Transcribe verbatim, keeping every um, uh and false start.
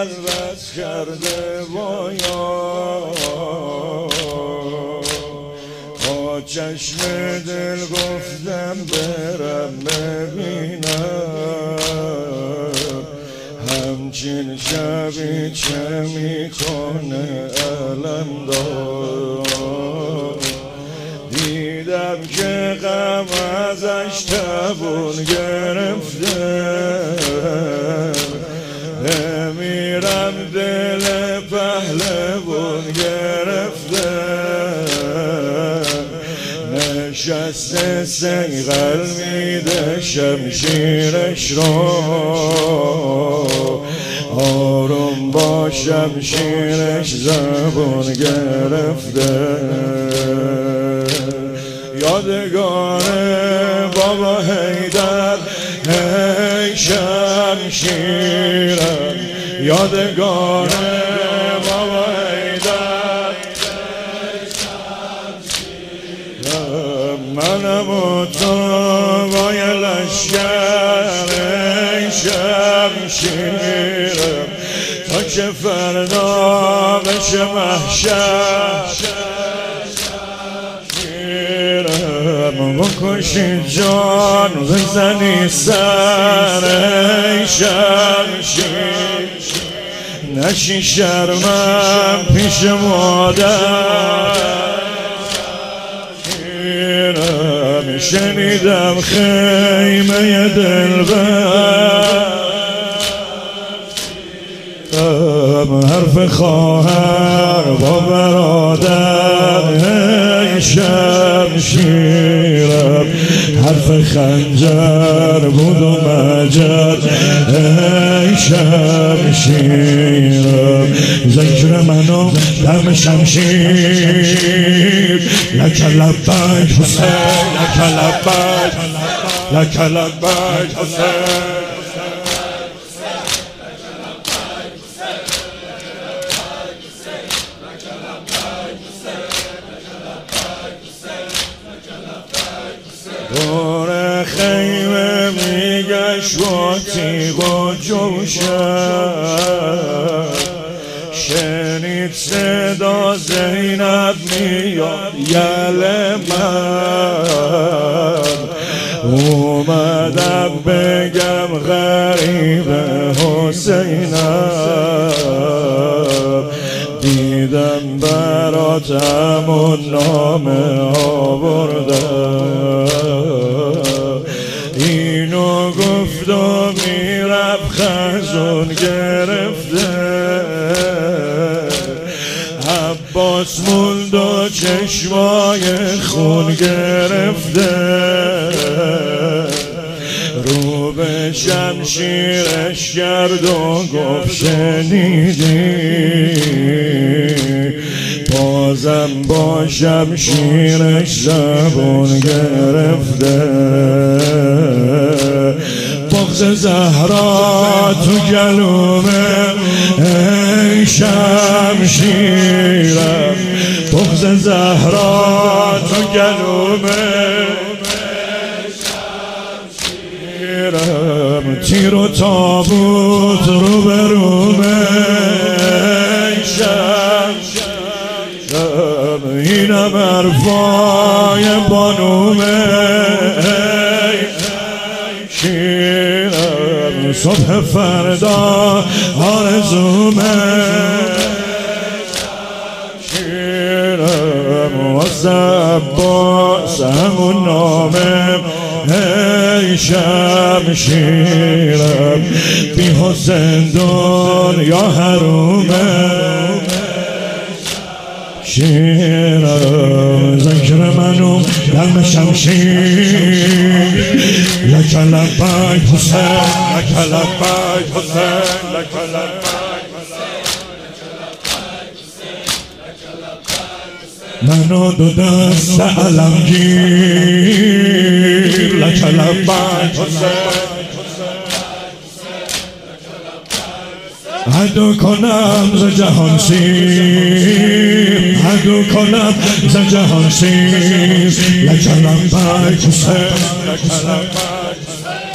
بس کرده بایا با چشم دل گفتم برم ببینم همچین شبی چه میکنه علم دار دیدم که غم ازش تبون گرفته بمیرم دل پهلوون گرفته نشسته سیغل میده شمشیرش رو آروم با شمشیرش زبون گرفته یادگار بابا حیدر ای شمشیرم یادگار بابا حیدر ای شمشیرم منم و تو با یه لشکر ای شمشیرم تا که فردا بشه محشر بکشی جان بزنی سر ای شمشیر نشی شرمم پیش مادر شنیدم خیمه دلبر حرف خواهر با برادر ای شمشیرم حرف خنجر بود و مجر ای شمشیرم ذکر منو دم شمشیر لک لبیک حسین لک لبیک لک لبیک حسین دور خیمه میگشت و تیغ و جوشن شنید صدا زینب میاد یل من اومدم بگم غریب حسینم دیدم براتم و نامه آوردم اینو گفت و میرفت خزون گرفته عباس موند و چشمای خون گرفته رو به شمشیرش کرد و گفت شنیدی بازم با شمشیرش زبون گرفته بغض زهرا تو گلومه ای شمشیرم بغض زهرا تو گلومه تیر و تابوت رو برومه ای شمشیرم اینم عرفای بانومه ای شیرم صبح فردا آرزومه شیرم واسه عباس همون نامه ای شمشیرم بی حسین دنیا حرومه شیرم ذکر منو دم شمشیر لک لبیک حسین لک لبیک حسین لک لبیک منو دو دست علمگیر لک لبیک حسین عدو کنم ز جهان سیر عدو کنم ز جهان سیر لک لبیک حسین لک لبیک